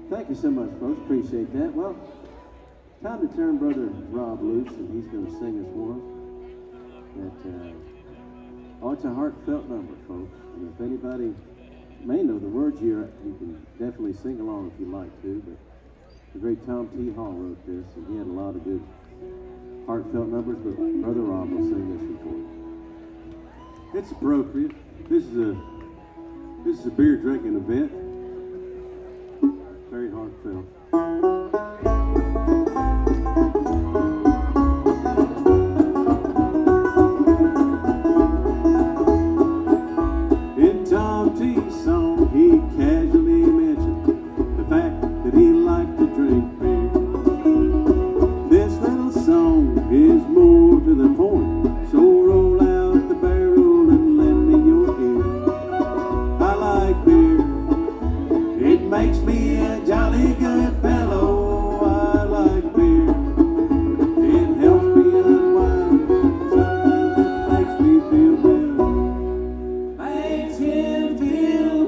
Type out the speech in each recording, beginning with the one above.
Thank you so much, folks. Appreciate that. Well, time to turn Brother Rob loose, and he's going to sing us one. It's a heartfelt number, folks. And if anybody may know the words here, you can definitely sing along if you like to. But the great Tom T. Hall wrote this, and he had a lot of good heartfelt numbers. But Brother Rob will sing this one for you. It's appropriate. This is a beer drinking event. Very heartfelt. In Tom T's song, he casually mentioned the fact that he liked to drink beer. This little song is more to the point, so roll out the barrel and lend me your ear. I like beer. It makes me a jolly good fellow. I like beer. It helps me unwind. Sometimes it makes me feel better. Makes him feel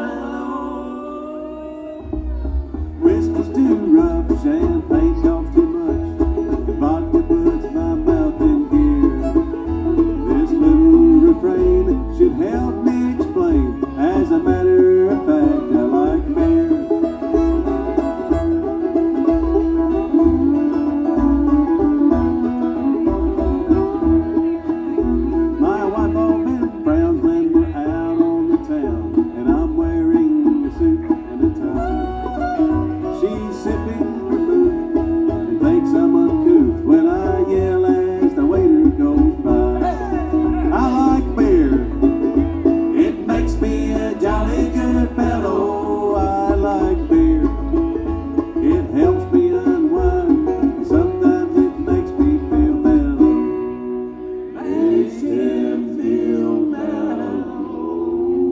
mellow. Whiskey's too rough, champagne costs too much, and vodka puts my mouth in gear. This little refrain should help me explain. As a matter of fact, I like beer. My wife often frowns when we're out on the town, and I'm wearing a suit and a tie. She's sipping vermouth and thinks I'm uncouth when I yell as the waiter goes by. I like beer. It makes me a jolly good fellow. I like beer. It helps me unwind. Sometimes it makes me feel mellow. Makes him feel mellow.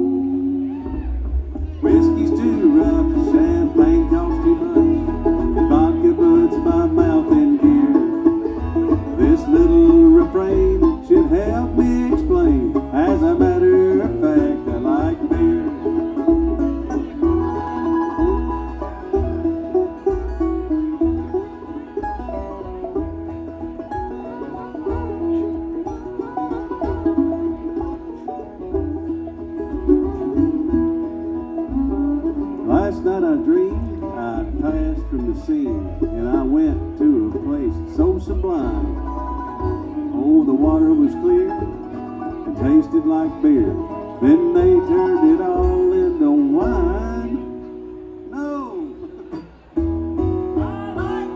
Whiskey's too rough, champagne costs too much, and vodka puts my mouth in gear. This little refrain should help me explain. As a matter of fact, I like beer. Last night I dreamed I passed from the scene, and I went to a place so sublime. Oh, the water was clear and tasted like beer. Then they turned it all into wine. No! I like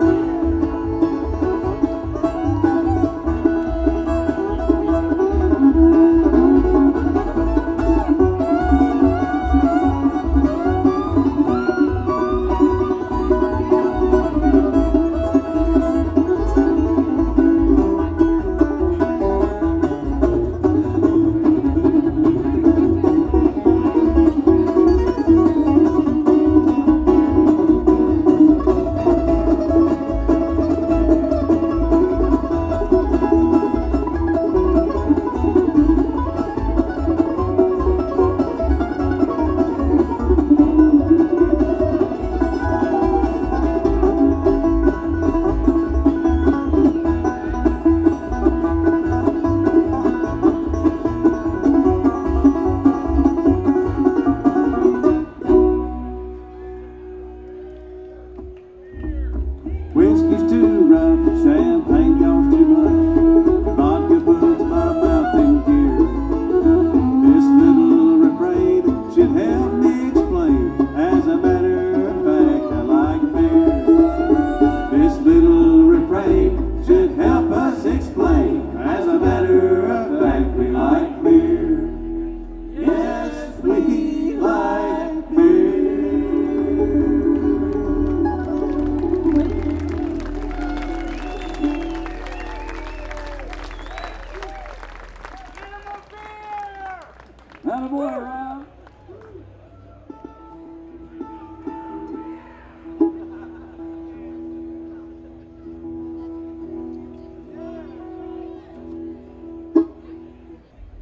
Whiskey's too rough, champagne costs too much, vodka puts my mouth in gear. This little refrain should help me explain. As a matter of fact, I like beer. This little refrain should help us explain. As a matter of fact, we like beer. Yes, we like beer. Attaboy, Rob.